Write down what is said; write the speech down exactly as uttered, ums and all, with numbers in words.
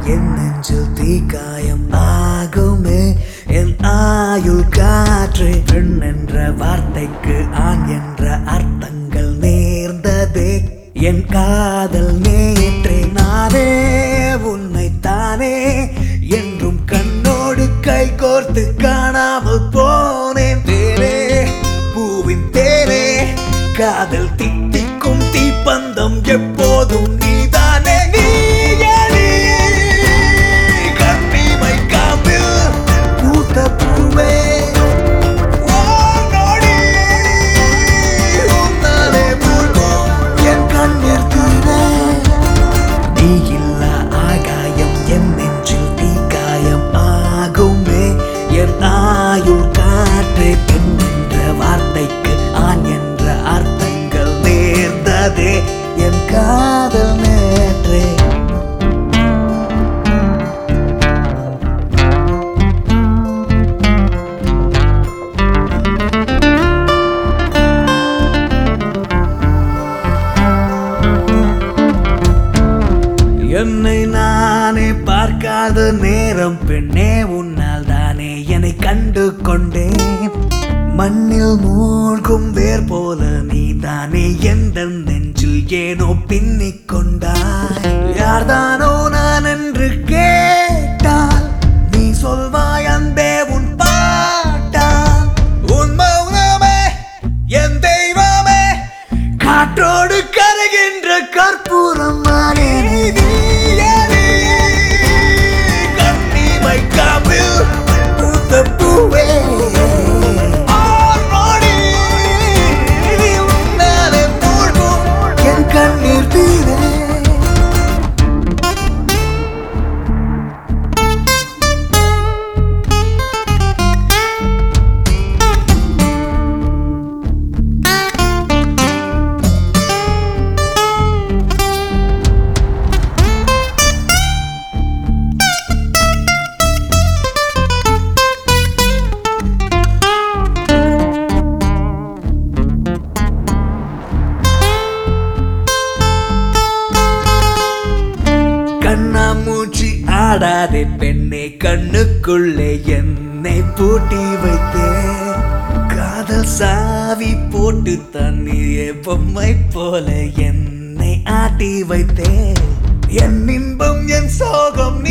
என் நெஞ்சில் தீக்காயம் ஆகுமே என் ஆயுள் காற்று. பெண் என்ற வார்த்தைக்கு ஆண் என்ற அர்த்தங்கள் நேர்ந்ததே என் காதல் நேற்றே. நானே உன்னைத்தானே என்றும் கண்ணோடு கை கோர்த்து காணாமல் போனேன். தேனே பூவின் தேனே காதல் தித்திக்கும் தீப்பந்தம் எப்போதும் நீதானே. நீ கண்ணிமை காம்பில் பூத்த பூவே உன்னாலே மூழ்கும் என் கண்ணீர் தீரே. நீ இல்லா ஆகாயம் என் நெஞ்சில் தீக்காயம் ஆகுமே என் ஆயுள் காற்றே. பெண் என்ற வார்த்தைக்கு ஆண் என்ற அர்த்தங்கள் நேர்ந்ததே என் காதல் நேற்றே. என்னை நானே பார்க்காத நேரம் பெண்ணே உன்னால் தானே என்னை கண்டு கொண்டேன். மண்ணில் மூழ்கும் வேர் போல நீ தானே எந்த நெஞ்சில் ஏனோ பின்னிக் கொண்டாய். யார்தானோ நான் என்று கேட்டால் நீ சொல்வாய் அன்பே உன் பாட்டால். உன் மௌனமே என் தெய்வமே காற்றோடு கரைகின்ற கற்பூரம் நானே. கண்ணிமை காம்பில் பூத்த பூவே உன்னாலே மூழ்கும் என் கண்ணீர் தீரே. கண்ணாமூச்சி ஆடாதே பெண்ணே கண்ணுக்குள்ளே என்னை பூட்டி வைத்தேன். காதல் சாவி போட்டு தண்ணீரே பொம்மை போல என்னை ஆட்டி வைத்தேன். என் இன்பம் என் சோகம்